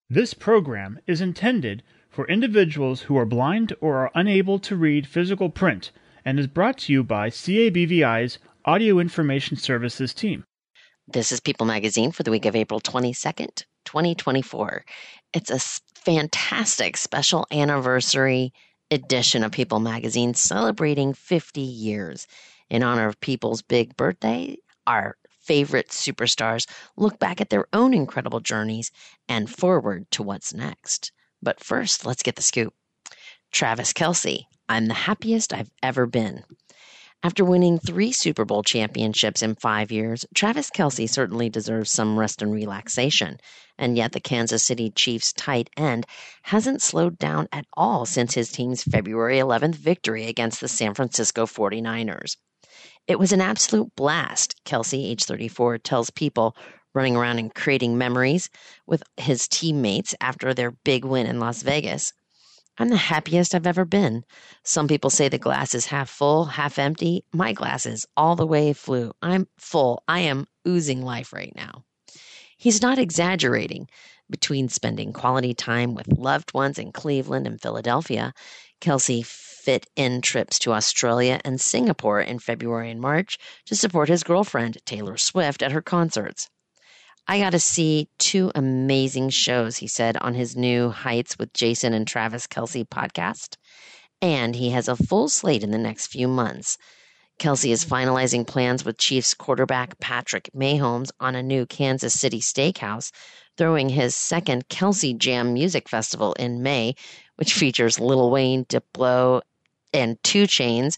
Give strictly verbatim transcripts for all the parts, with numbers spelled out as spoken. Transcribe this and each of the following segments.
This program is intended for individuals who are blind or are unable to read physical print and is brought to you by C A B V I's Audio Information Services team. This is People Magazine for the week of April twenty-second, twenty twenty-four. It's a fantastic special anniversary edition of People Magazine celebrating fifty years. In honor of People's big birthday, our favorite superstars look back at their own incredible journeys and forward to what's next. But first, let's get the scoop. Travis Kelce, I'm the happiest I've ever been. After winning three Super Bowl championships in five years, Travis Kelce certainly deserves some rest and relaxation. And yet the Kansas City Chiefs tight end hasn't slowed down at all since his team's February eleventh victory against the San Francisco forty-niners. It was an absolute blast, Kelce, age thirty-four, tells People, running around and creating memories with his teammates after their big win in Las Vegas. I'm the happiest I've ever been. Some people say the glass is half full, half empty. My glass is all the way full. I'm full. I am oozing life right now. He's not exaggerating. Between spending quality time with loved ones in Cleveland and Philadelphia, Kelce fit in trips to Australia and Singapore in February and March to support his girlfriend, Taylor Swift, at her concerts. I got to see two amazing shows, he said on his new Heights with Jason and Travis Kelce podcast. And he has a full slate in the next few months. Kelce is finalizing plans with Chiefs quarterback Patrick Mahomes on a new Kansas City steakhouse, throwing his second Kelce Jam Music Festival in May, which features Lil Wayne, Diplo, and two Chainz,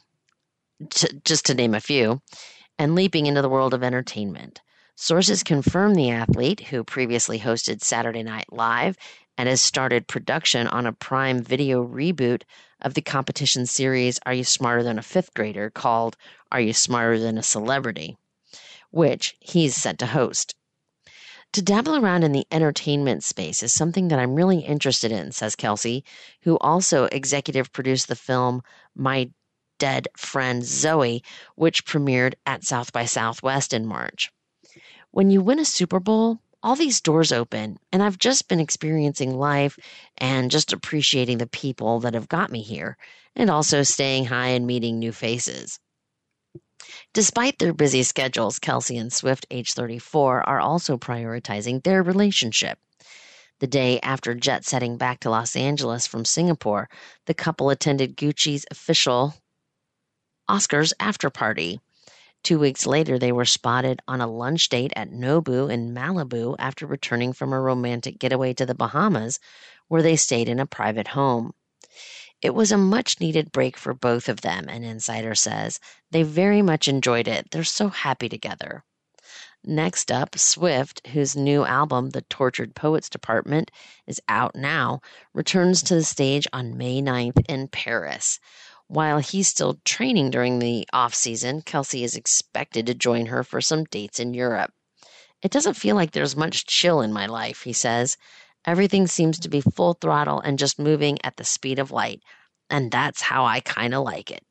t- just to name a few, and leaping into the world of entertainment. Sources confirm the athlete, who previously hosted Saturday Night Live and has started production on a Prime Video reboot of the competition series Are You Smarter Than a Fifth Grader called Are You Smarter Than a Celebrity, which he's set to host. To dabble around in the entertainment space is something that I'm really interested in, says Kelce, who also executive produced the film My Dead Friend Zoe, which premiered at South by Southwest in March. When you win a Super Bowl, all these doors open, and I've just been experiencing life and just appreciating the people that have got me here, and also staying high and meeting new faces. Despite their busy schedules, Kelce and Swift, age thirty-four, are also prioritizing their relationship. The day after jet setting back to Los Angeles from Singapore, the couple attended Gucci's official Oscars after party. Two weeks later, they were spotted on a lunch date at Nobu in Malibu after returning from a romantic getaway to the Bahamas, where they stayed in a private home. It was a much-needed break for both of them, an insider says. They very much enjoyed it. They're so happy together. Next up, Swift, whose new album, The Tortured Poets Department, is out now, returns to the stage on May ninth in Paris. While he's still training during the off-season, Kelce is expected to join her for some dates in Europe. It doesn't feel like there's much chill in my life, he says. Everything seems to be full throttle and just moving at the speed of light, and that's how I kind of like it.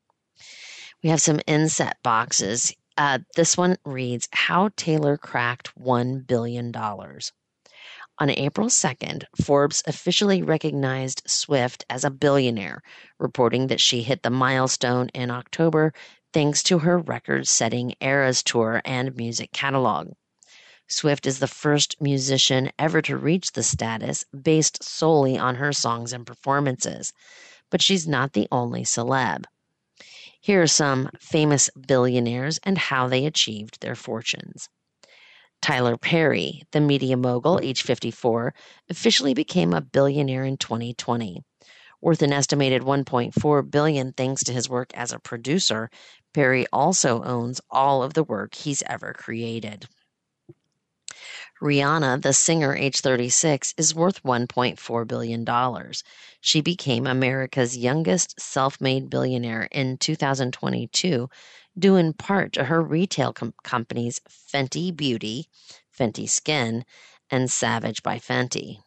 We have some inset boxes. Uh, this one reads, How Taylor Cracked one billion dollars. On April second, Forbes officially recognized Swift as a billionaire, reporting that she hit the milestone in October thanks to her record-setting Eras Tour and music catalog. Swift is the first musician ever to reach the status based solely on her songs and performances, but she's not the only celeb. Here are some famous billionaires and how they achieved their fortunes. Tyler Perry, the media mogul, age fifty-four, officially became a billionaire in twenty twenty. Worth an estimated one point four billion dollars thanks to his work as a producer, Perry also owns all of the work he's ever created. Rihanna, the singer, age thirty-six, is worth one point four billion dollars. She became America's youngest self-made billionaire in two thousand twenty-two, due in part to her retail com- companies Fenty Beauty, Fenty Skin, and Savage by Fenty.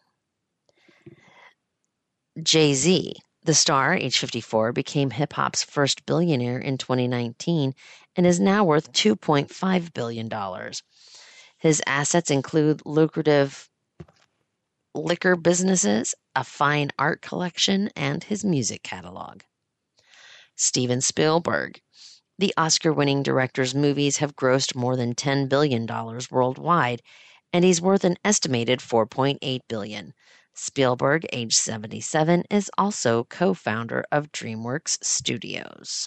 Jay-Z, the star, age fifty-four, became hip-hop's first billionaire in twenty nineteen and is now worth two point five billion dollars. His assets include lucrative liquor businesses, a fine art collection, and his music catalog. Steven Spielberg. The Oscar-winning director's movies have grossed more than ten billion dollars worldwide, and he's worth an estimated four point eight billion dollars. Spielberg, age seventy-seven, is also co-founder of DreamWorks Studios.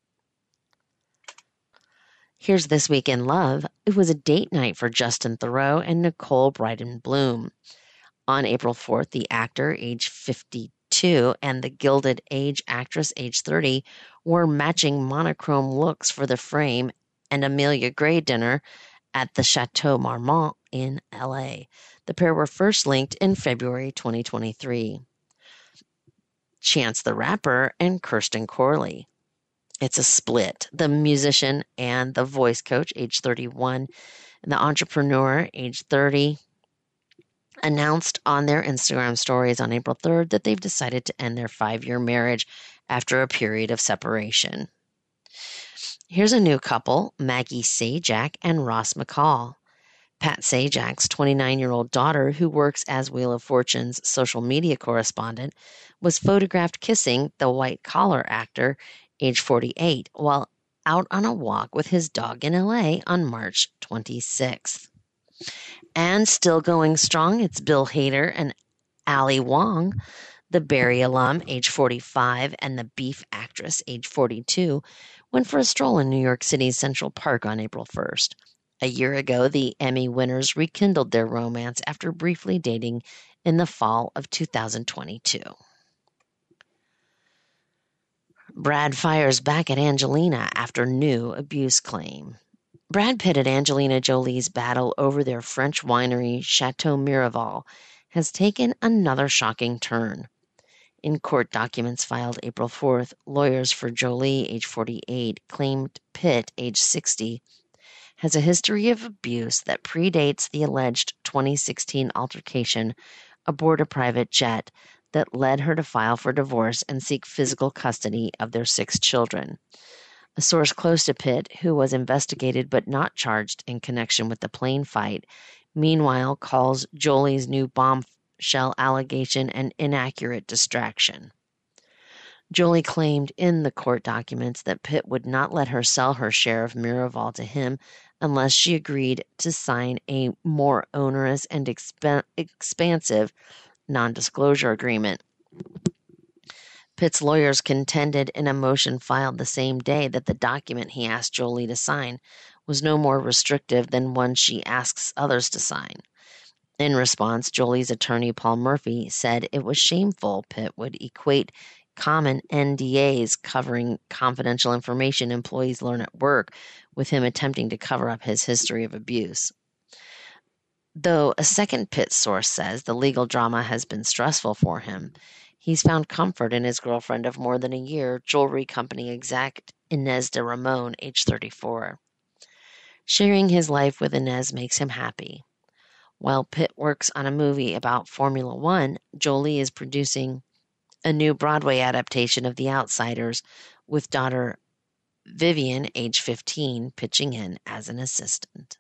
Here's This Week in Love. It was a date night for Justin Theroux and Nicole Bryden Bloom. On April fourth, the actor, age fifty-two, and the Gilded Age actress, age thirty, wore matching monochrome looks for the Frame and Amelia Gray dinner at the Chateau Marmont in L A. The pair were first linked in February twenty twenty-three. Chance the Rapper and Kirsten Corley. It's a split. The musician and the voice coach, age thirty-one, and the entrepreneur, age thirty, announced on their Instagram stories on April third that they've decided to end their five-year marriage after a period of separation. Here's a new couple, Maggie Sajak and Ross McCall. Pat Sajak's twenty-nine-year-old daughter, who works as Wheel of Fortune's social media correspondent, was photographed kissing the white-collar actor, age forty-eight, while out on a walk with his dog in L A on March twenty-sixth. And still going strong, it's Bill Hader and Ali Wong, the Barry alum, age forty-five, and the Beef actress, age forty-two, went for a stroll in New York City's Central Park on April first. A year ago, the Emmy winners rekindled their romance after briefly dating in the fall of two thousand twenty-two. Brad fires back at Angelina after new abuse claim. Brad Pitt and Angelina Jolie's battle over their French winery Chateau Miraval has taken another shocking turn. In court documents filed April fourth, lawyers for Jolie, age forty-eight, claimed Pitt, age sixty, has a history of abuse that predates the alleged twenty sixteen altercation aboard a private jet that led her to file for divorce and seek physical custody of their six children. A source close to Pitt, who was investigated but not charged in connection with the plane fight, meanwhile calls Jolie's new bombshell allegation an inaccurate distraction. Jolie claimed in the court documents that Pitt would not let her sell her share of Miraval to him unless she agreed to sign a more onerous and exp- expansive non-disclosure agreement. Pitt's lawyers contended in a motion filed the same day that the document he asked Jolie to sign was no more restrictive than one she asks others to sign. In response, Jolie's attorney Paul Murphy said it was shameful Pitt would equate common N D As covering confidential information employees learn at work with him attempting to cover up his history of abuse. Though a second Pitt source says the legal drama has been stressful for him, he's found comfort in his girlfriend of more than a year, jewelry company exec Inez de Ramon, age thirty-four. Sharing his life with Inez makes him happy. While Pitt works on a movie about Formula One, Jolie is producing a new Broadway adaptation of The Outsiders with daughter Vivian, age fifteen, pitching in as an assistant.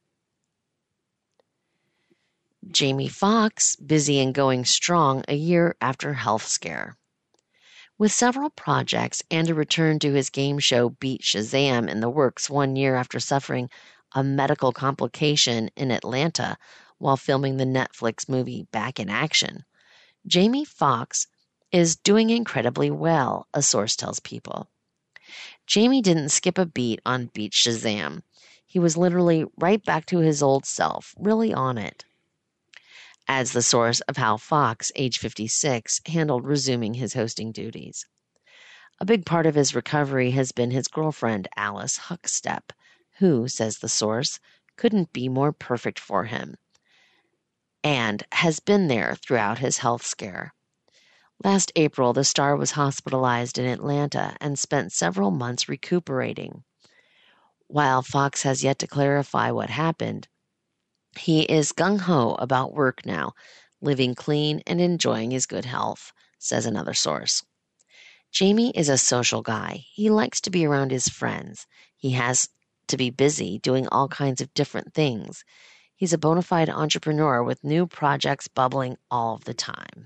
Jamie Foxx, busy and going strong a year after health scare. With several projects and a return to his game show Beat Shazam in the works one year after suffering a medical complication in Atlanta while filming the Netflix movie Back in Action, Jamie Foxx is doing incredibly well, a source tells People. Jamie didn't skip a beat on Beat Shazam. He was literally right back to his old self, really on it. Adds the source of how Fox, age fifty-six, handled resuming his hosting duties. A big part of his recovery has been his girlfriend, Alice Huckstep, who, says the source, couldn't be more perfect for him, and has been there throughout his health scare. Last April, the star was hospitalized in Atlanta and spent several months recuperating. While Fox has yet to clarify what happened, he is gung-ho about work now, living clean and enjoying his good health, says another source. Jamie is a social guy. He likes to be around his friends. He has to be busy doing all kinds of different things. He's a bona fide entrepreneur with new projects bubbling all of the time.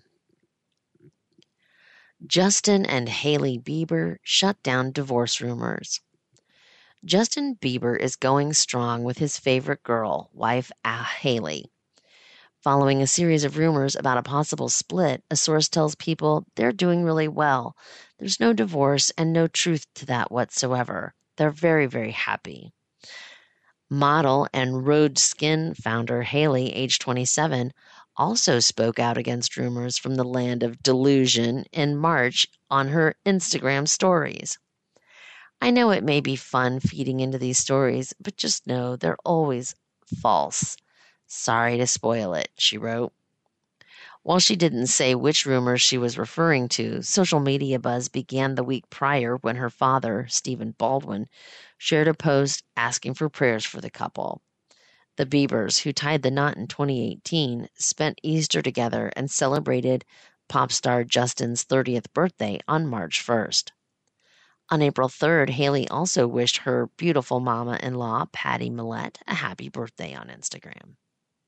Justin and Hailey Bieber shut down divorce rumors. Justin Bieber is going strong with his favorite girl, wife Hailey. Following a series of rumors about a possible split, a source tells People they're doing really well. There's no divorce and no truth to that whatsoever. They're very, very happy. Model and Rhode Skin founder Hailey, age twenty-seven, also spoke out against rumors from the land of delusion in March on her Instagram stories. I know it may be fun feeding into these stories, but just know they're always false. Sorry to spoil it, she wrote. While she didn't say which rumors she was referring to, social media buzz began the week prior when her father, Stephen Baldwin, shared a post asking for prayers for the couple. The Biebers, who tied the knot in twenty eighteen, spent Easter together and celebrated pop star Justin's thirtieth birthday on March first. On April third, Hailey also wished her beautiful mama-in-law, Patty Millett, a happy birthday on Instagram.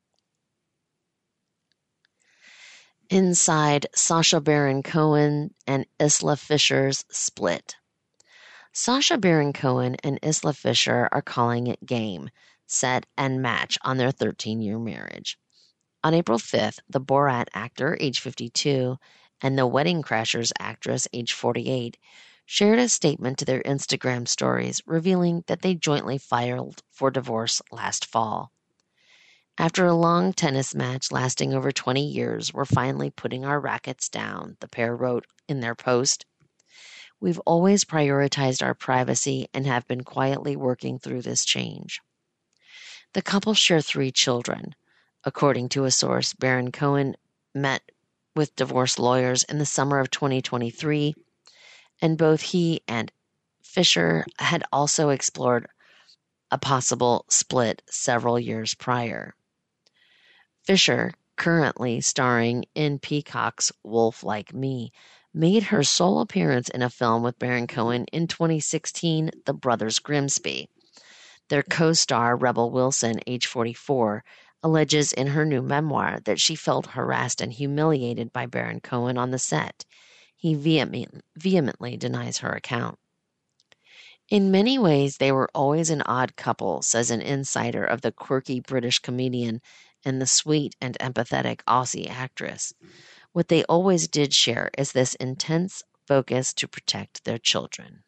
Inside Sacha Baron Cohen and Isla Fisher's split. Sacha Baron Cohen and Isla Fisher are calling it game, set, and match on their thirteen-year marriage. On April fifth, the Borat actor, age fifty-two, and the Wedding Crashers actress, age forty-eight, shared a statement to their Instagram stories revealing that they jointly filed for divorce last fall. After a long tennis match lasting over twenty years, we're finally putting our rackets down, the pair wrote in their post. We've always prioritized our privacy and have been quietly working through this change. The couple share three children. According to a source, Baron Cohen met with divorce lawyers in the summer of twenty twenty-three, and both he and Fisher had also explored a possible split several years prior. Fisher, currently starring in Peacock's Wolf Like Me, made her sole appearance in a film with Baron Cohen in twenty sixteen, The Brothers Grimsby. Their co-star, Rebel Wilson, age forty-four, alleges in her new memoir that she felt harassed and humiliated by Baron Cohen on the set. He vehement, vehemently denies her account. In many ways, they were always an odd couple, says an insider of the quirky British comedian and the sweet and empathetic Aussie actress. What they always did share is this intense focus to protect their children.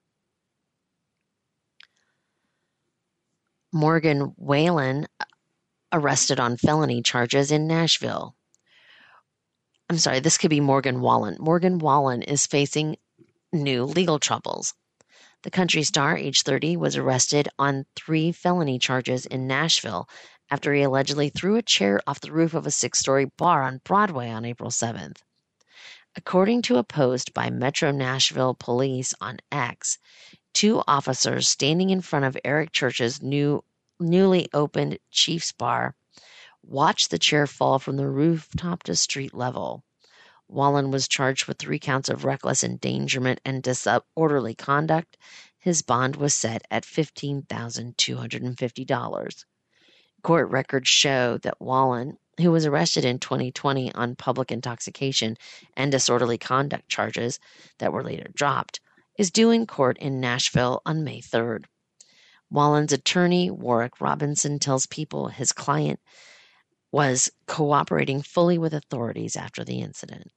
Morgan Wallen arrested on felony charges in Nashville. I'm sorry, this could be Morgan Wallen. Morgan Wallen is facing new legal troubles. The country star, age thirty, was arrested on three felony charges in Nashville after he allegedly threw a chair off the roof of a six-story bar on Broadway on April seventh. According to a post by Metro Nashville Police on X, two officers standing in front of Eric Church's new, newly opened Chiefs Bar watched the chair fall from the rooftop to street level. Wallen was charged with three counts of reckless endangerment and disorderly conduct. His bond was set at fifteen thousand two hundred fifty dollars. Court records show that Wallen, who was arrested in twenty twenty on public intoxication and disorderly conduct charges that were later dropped, is due in court in Nashville on May third. Wallen's attorney, Warwick Robinson, tells People his client was cooperating fully with authorities after the incident.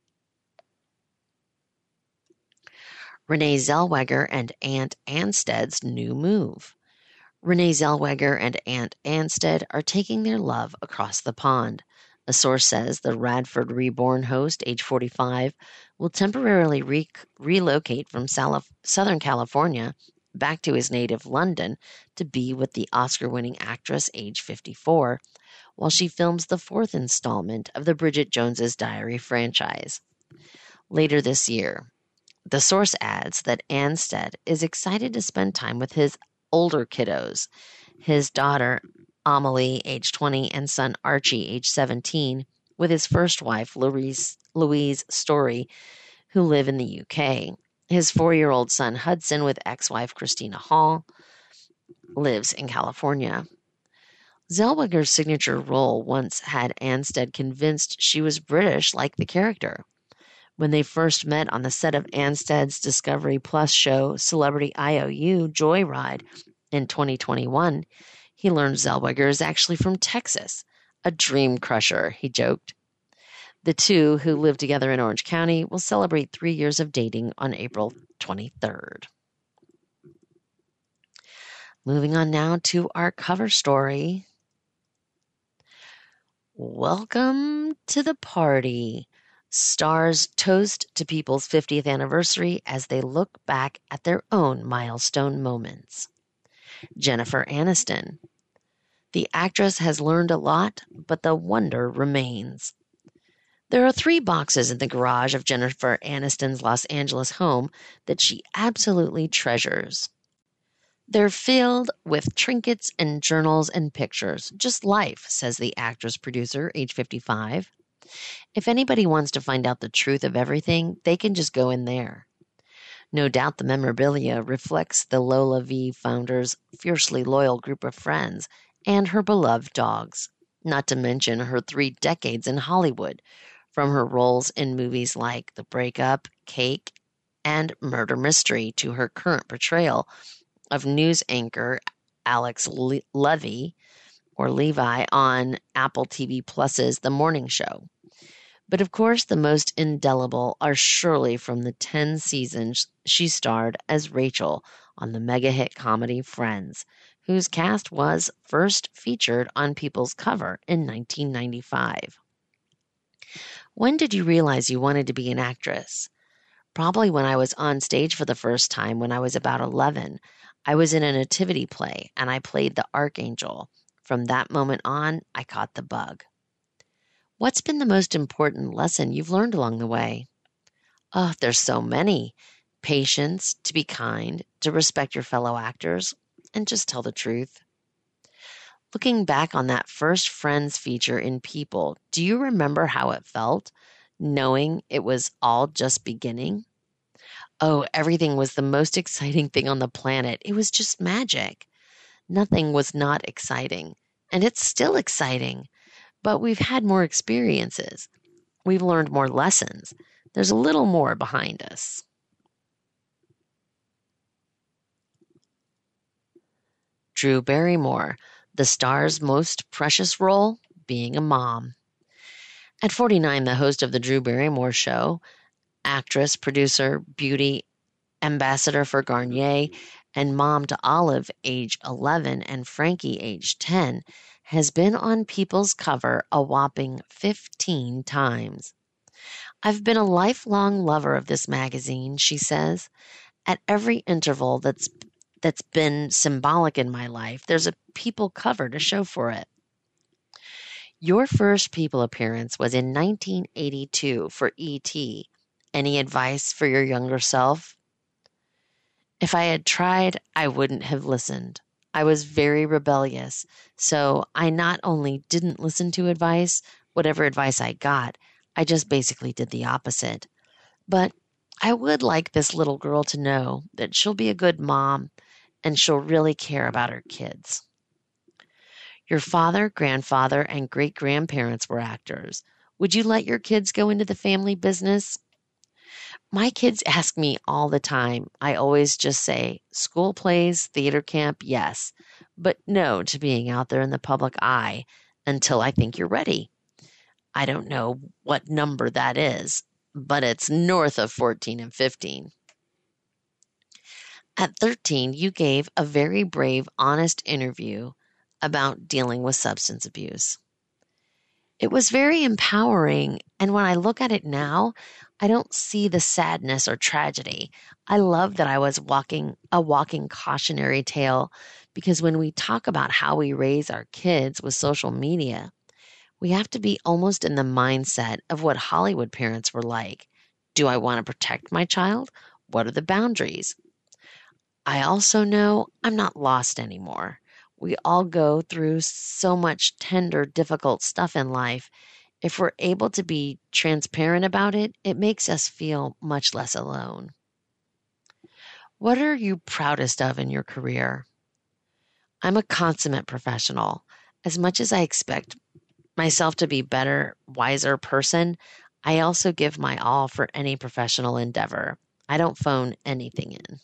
Renee Zellweger and Ant Ansted's new move. Renee Zellweger and Ant Ansted are taking their love across the pond. A source says the Radford Reborn host, age forty-five, will temporarily re- relocate from Salif- Southern California back to his native London to be with the Oscar-winning actress, age fifty-four, while she films the fourth installment of the Bridget Jones's Diary franchise. Later this year, the source adds that Ansted is excited to spend time with his older kiddos, his daughter, Amelie, age twenty, and son Archie, age seventeen, with his first wife, Louise, Louise Story, who live in the U K. His four-year-old son, Hudson, with ex-wife Christina Hall, lives in California. Zellweger's signature role once had Anstead convinced she was British like the character. When they first met on the set of Anstead's Discovery Plus show Celebrity I O U Joyride in twenty twenty-one, he learned Zellweger is actually from Texas. A dream crusher, he joked. The two, who live together in Orange County, will celebrate three years of dating on April twenty-third. Moving on now to our cover story. Welcome to the party. Stars toast to people's fiftieth anniversary as they look back at their own milestone moments. Jennifer Aniston. The actress has learned a lot, but the wonder remains. There are three boxes in the garage of Jennifer Aniston's Los Angeles home that she absolutely treasures. They're filled with trinkets and journals and pictures. Just life, says the actress producer, age fifty-five. If anybody wants to find out the truth of everything, they can just go in there. No doubt the memorabilia reflects the Lola V founder's fiercely loyal group of friends and her beloved dogs, not to mention her three decades in Hollywood, from her roles in movies like The Breakup, Cake, and Murder Mystery to her current portrayal of news anchor Alex Le- Levy or Levi on Apple T V Plus's The Morning Show. But of course, the most indelible are surely from the ten seasons she starred as Rachel on the mega hit comedy Friends, whose cast was first featured on People's Cover in nineteen ninety-five. When did you realize you wanted to be an actress? Probably when I was on stage for the first time when I was about eleven. I was in a nativity play, and I played the archangel. From that moment on, I caught the bug. What's been the most important lesson you've learned along the way? Oh, there's so many. Patience, to be kind, to respect your fellow actors, and just tell the truth. Looking back on that first Friends feature in People, do you remember how it felt, knowing it was all just beginning? Oh, everything was the most exciting thing on the planet. It was just magic. Nothing was not exciting, and it's still exciting. But we've had more experiences. We've learned more lessons. There's a little more behind us. Drew Barrymore, the star's most precious role, being a mom. At forty-nine, the host of the Drew Barrymore Show, actress, producer, beauty ambassador for Garnier, and mom to Olive, age eleven, and Frankie, age ten, has been on People's Cover a whopping fifteen times. I've been a lifelong lover of this magazine, she says. At every interval that's that's been symbolic in my life, there's a People cover to show for it. Your first People appearance was in nineteen eighty-two for E T. Any advice for your younger self? If I had tried, I wouldn't have listened. I was very rebellious, so I not only didn't listen to advice, whatever advice I got, I just basically did the opposite. But I would like this little girl to know that she'll be a good mom and she'll really care about her kids. Your father, grandfather, and great-grandparents were actors. Would you let your kids go into the family business? My kids ask me all the time. I always just say, school plays, theater camp, yes, but no to being out there in the public eye until I think you're ready. I don't know what number that is, but it's north of fourteen and fifteen. At thirteen, you gave a very brave, honest interview about dealing with substance abuse. It was very empowering, and when I look at it now, I don't see the sadness or tragedy. I love that I was walking a walking cautionary tale, because when we talk about how we raise our kids with social media, we have to be almost in the mindset of what Hollywood parents were like. Do I want to protect my child? What are the boundaries? I also know I'm not lost anymore. We all go through so much tender, difficult stuff in life. If we're able to be transparent about it, it makes us feel much less alone. What are you proudest of in your career? I'm a consummate professional. As much as I expect myself to be a better, wiser person, I also give my all for any professional endeavor. I don't phone anything in.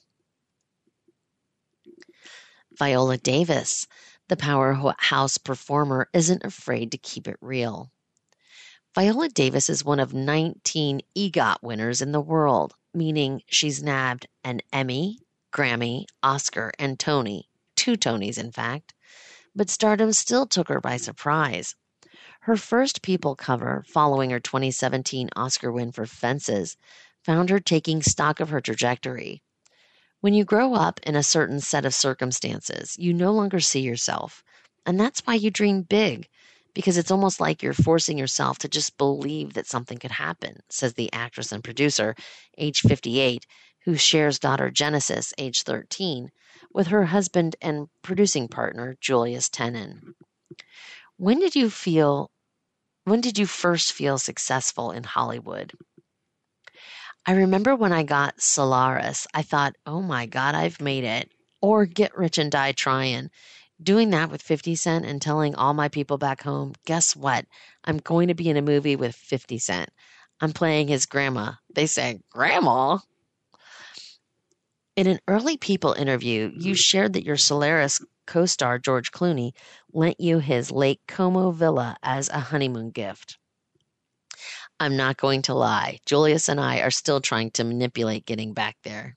Viola Davis, the powerhouse performer, isn't afraid to keep it real. Viola Davis is one of nineteen EGOT winners in the world, meaning she's nabbed an Emmy, Grammy, Oscar, and Tony, two Tonys in fact, but stardom still took her by surprise. Her first People cover, following her twenty seventeen Oscar win for Fences, found her taking stock of her trajectory. When you grow up in a certain set of circumstances, you no longer see yourself. And that's why you dream big, because it's almost like you're forcing yourself to just believe that something could happen, says the actress and producer, age fifty-eight, who shares daughter Genesis, age thirteen, with her husband and producing partner, Julius Tenon. When did you feel, when did you first feel successful in Hollywood? I remember when I got Solaris, I thought, oh my God, I've made it. Or Get Rich and Die Trying. Doing that with fifty Cent and telling all my people back home, guess what? I'm going to be in a movie with fifty Cent. I'm playing his grandma. They said, Grandma? In an early People interview, you shared that your Solaris co-star, George Clooney, lent you his Lake Como villa as a honeymoon gift. I'm not going to lie. Julius and I are still trying to manipulate getting back there.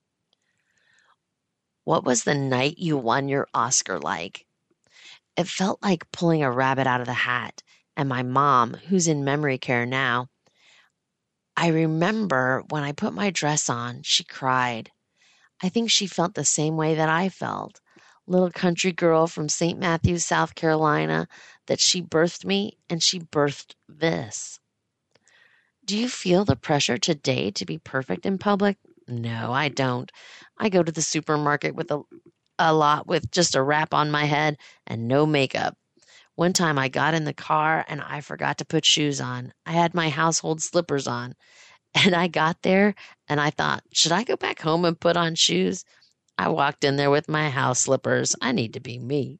What was the night you won your Oscar like? It felt like pulling a rabbit out of the hat. And my mom, who's in memory care now, I remember when I put my dress on, she cried. I think she felt the same way that I felt. Little country girl from Saint Matthews, South Carolina, that she birthed me, and she birthed this. Do you feel the pressure today to be perfect in public? No, I don't. I go to the supermarket with a, a lot with just a wrap on my head and no makeup. One time I got in the car and I forgot to put shoes on. I had my household slippers on. And I got there and I thought, should I go back home and put on shoes? I walked in there with my house slippers. I need to be me.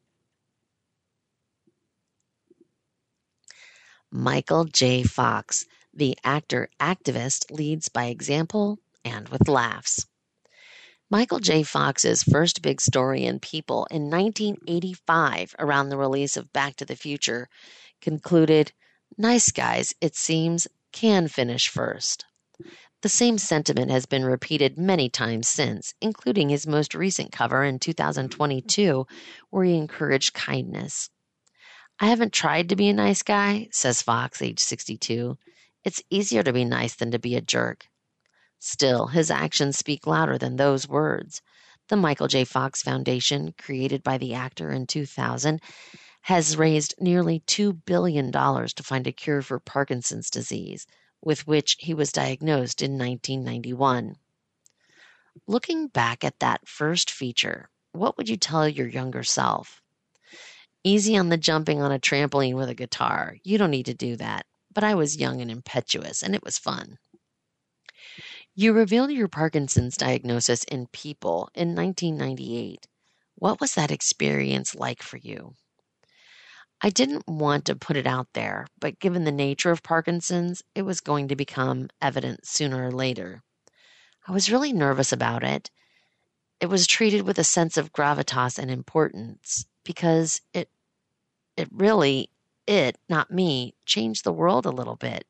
Michael J. Fox. The actor-activist leads by example and with laughs. Michael J. Fox's first big story in People in nineteen eighty-five, around the release of Back to the Future, concluded, nice guys, it seems, can finish first. The same sentiment has been repeated many times since, including his most recent cover in two thousand twenty-two, where he encouraged kindness. I haven't tried to be a nice guy, says Fox, age sixty-two. It's easier to be nice than to be a jerk. Still, his actions speak louder than those words. The Michael J. Fox Foundation, created by the actor in two thousand, has raised nearly two billion dollars to find a cure for Parkinson's disease, with which he was diagnosed in nineteen ninety-one. Looking back at that first feature, what would you tell your younger self? Easy on the jumping on a trampoline with a guitar. You don't need to do that. But I was young and impetuous, and it was fun. You revealed your Parkinson's diagnosis in People in nineteen ninety-eight. What was that experience like for you? I didn't want to put it out there, but given the nature of Parkinson's, it was going to become evident sooner or later. I was really nervous about it. It was treated with a sense of gravitas and importance because it, it really... It, not me, changed the world a little bit.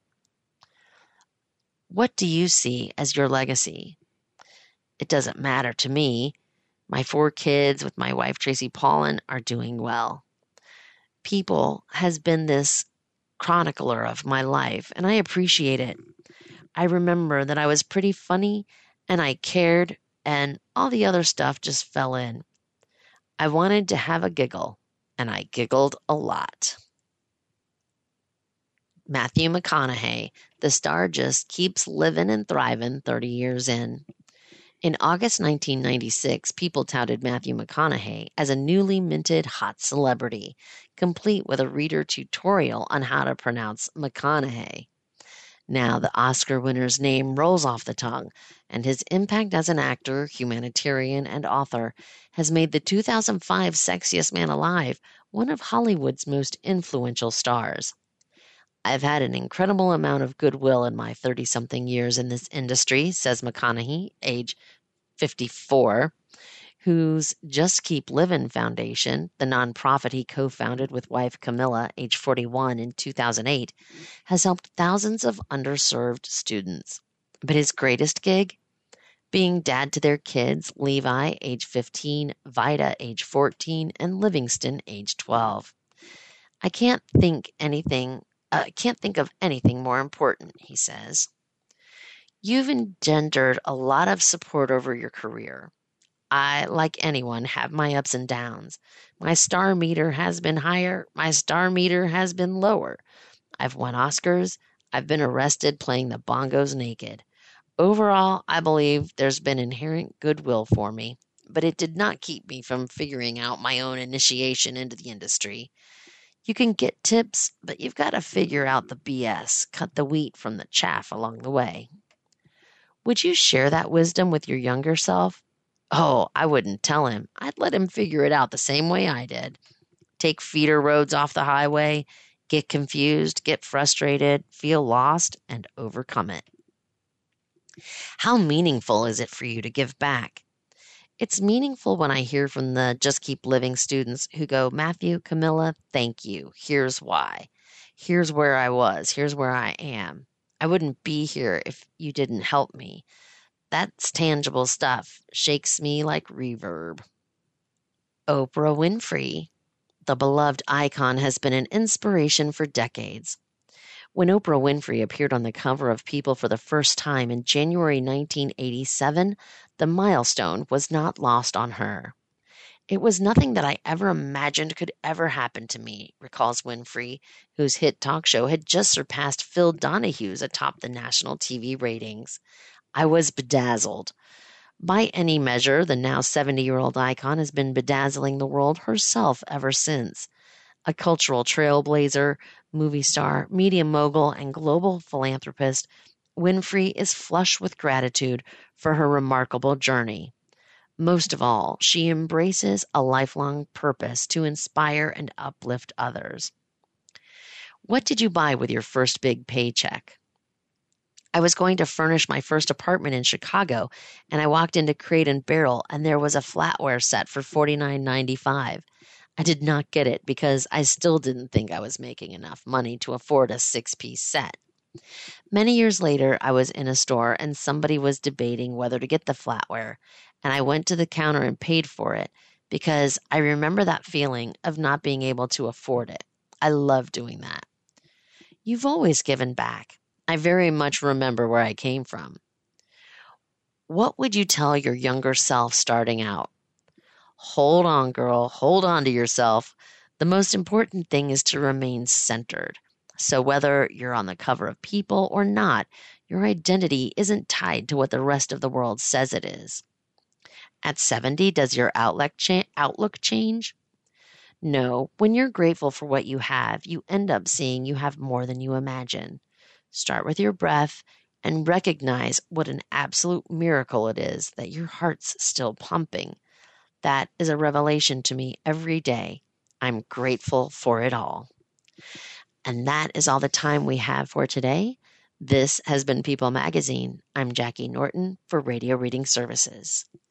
What do you see as your legacy? It doesn't matter to me. My four kids with my wife, Tracy Paulin, are doing well. People has been this chronicler of my life, and I appreciate it. I remember that I was pretty funny, and I cared, and all the other stuff just fell in. I wanted to have a giggle, and I giggled a lot. Matthew McConaughey, the star just keeps living and thriving thirty years in. In August nineteen ninety-six, People touted Matthew McConaughey as a newly minted hot celebrity, complete with a reader tutorial on how to pronounce McConaughey. Now the Oscar winner's name rolls off the tongue, and his impact as an actor, humanitarian, and author has made the two thousand five Sexiest Man Alive one of Hollywood's most influential stars. I've had an incredible amount of goodwill in my thirty-something years in this industry, says McConaughey, age fifty-four, whose Just Keep Livin' Foundation, the nonprofit he co-founded with wife Camilla, age forty-one, in two thousand eight, has helped thousands of underserved students. But his greatest gig? Being dad to their kids, Levi, age fifteen, Vida, age fourteen, and Livingston, age twelve. I can't think anything, I uh, can't think of anything more important, he says. You've engendered a lot of support over your career. I, like anyone, have my ups and downs. My star meter has been higher. My star meter has been lower. I've won Oscars. I've been arrested playing the bongos naked. Overall, I believe there's been inherent goodwill for me, but it did not keep me from figuring out my own initiation into the industry. You can get tips, but you've got to figure out the B S, cut the wheat from the chaff along the way. Would you share that wisdom with your younger self? Oh, I wouldn't tell him. I'd let him figure it out the same way I did. Take feeder roads off the highway, get confused, get frustrated, feel lost, and overcome it. How meaningful is it for you to give back? It's meaningful when I hear from the Just Keep Living students who go, Matthew, Camilla, thank you. Here's why. Here's where I was. Here's where I am. I wouldn't be here if you didn't help me. That's tangible stuff. Shakes me like reverb. Oprah Winfrey. The beloved icon has been an inspiration for decades. When Oprah Winfrey appeared on the cover of People for the first time in January nineteen eighty-seven, the milestone was not lost on her. It was nothing that I ever imagined could ever happen to me, recalls Winfrey, whose hit talk show had just surpassed Phil Donahue's atop the national T V ratings. I was bedazzled. By any measure, the now seventy-year-old icon has been bedazzling the world herself ever since. A cultural trailblazer, movie star, media mogul, and global philanthropist, Winfrey is flush with gratitude for her remarkable journey. Most of all, she embraces a lifelong purpose to inspire and uplift others. What did you buy with your first big paycheck? I was going to furnish my first apartment in Chicago, and I walked into Crate and Barrel, and there was a flatware set for forty-nine ninety-five. I did not get it because I still didn't think I was making enough money to afford a six-piece set. Many years later, I was in a store and somebody was debating whether to get the flatware, and I went to the counter and paid for it because I remember that feeling of not being able to afford it. I love doing that. You've always given back. I very much remember where I came from. What would you tell your younger self starting out? Hold on, girl. Hold on to yourself. The most important thing is to remain centered. So whether you're on the cover of People or not, your identity isn't tied to what the rest of the world says it is. At seventy, does your outlook, cha- outlook change? No. When you're grateful for what you have, you end up seeing you have more than you imagine. Start with your breath and recognize what an absolute miracle it is that your heart's still pumping. That is a revelation to me every day. I'm grateful for it all. And that is all the time we have for today. This has been People Magazine. I'm Jackie Norton for Radio Reading Services.